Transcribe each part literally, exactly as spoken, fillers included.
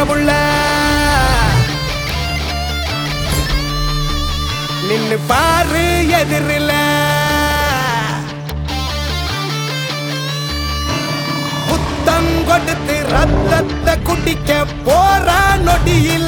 பயமுள்ள நின்னு பாரு எதிரில புத்தம் கொடுத்து ரத்தத்தை குடிக்க போறா நொடியில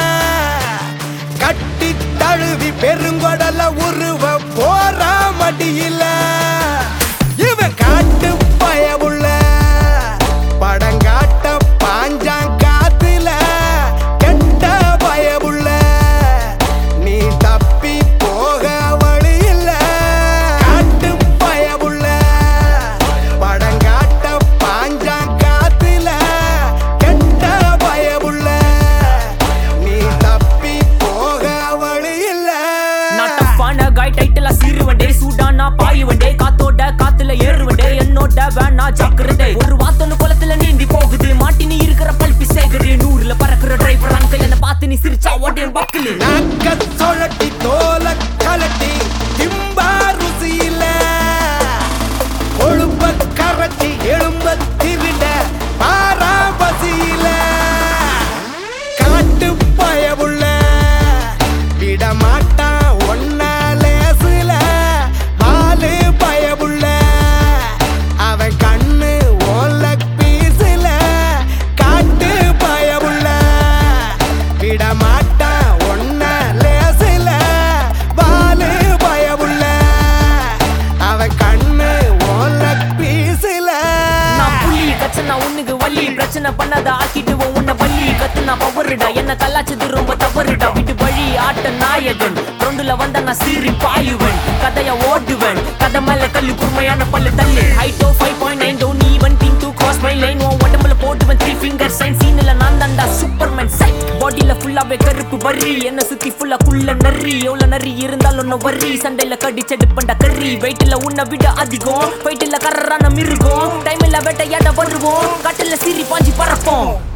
கட்டி தழுவி பெருங்கொடல உருவ போறா மடியில இவன் காட்டு பயமுள்ள படங்காட்ட பாஞ்சாங் காத்துல கெட்ட பயமுள்ள நீ தப்பி போக வழி இல்ல காட்டு பயமுள்ள படங்காட்ட பாஞ்சாங் காத்துல கெட்ட பயமுள்ள நீ தப்பி போக வழி இல்ல நாட்டப்பான காய் டைட்டில் சீருவண்டே சூடானா பாயுவண்டே காத்தோட காத்துல ஏறுவண்டே என்னோட வேணா ஜாக்கிரதை ஒரு வாத்தொன்னு குளத்துல நீந்தி போகுது மாட்டி நீ இருக்கிற பல்பி சேகரு நூறுல பறக்குற டிரைவர் அங்கிள் என்ன பார்த்து நீ சிரிச்சா ஓட்டேன் பக்கலு நாக்க சொலட்டி தோல கலட்டி திம்பா ருசியில கொழுப்ப கரட்டி எலும்ப திருட பாரா பசியில காட்டு பயமுள்ள விடமாட்டா ஒன்னா லேசுல பாலு பயமுள்ள அவன் கண்ணு ஓல பீசுல காட்டு பயமுள்ள விடமாட்டா ஒன்னா லேசுல பாலு பயமுள்ள அவன் கண்ணு ஓல பீசுல நான் புள்ளி கச்சனா உன்னுக்கு வள்ளி பிரச்சனை பண்ணாத ஆக்கிடுவோம் உன்னை வள்ளி கத்துனா பவருடா என்ன கலாச்சது ரொம்ப தவறுடா விட்டு வழி ஆட்ட நாயகன் ரொண்டுல வந்த நான் சீறி பாயுவன் கதைய ஓடுவன் கதை மேல கல்லு குறுமையான பல்லு தள்ளு ஹைட்டோ five point nine don't even think to cross my line உன் உடம்புல போட்டுவன் த்ரீ ஃபிங்கர் சைன் சீன்ல நான் தான்டா சூப்பர்மேன் சைட் பாடியில ஃபுல்லாவே கருப்பு வரி என்ன சுத்தி ஃபுல்லா குள்ள நரி எவ்வளவு நரி இருந்தாலும் ஒன்னும் வரி சண்டையில கடிச்செடுப்பண்டா கறி வெயிட்ல உன்னை விட அதிகம் வெயிட்ல கர்றான மிருகம் டைம்ல வேட்டையாட வருவோம் காட்டுல சீறி பாஞ்சி பறப்போம்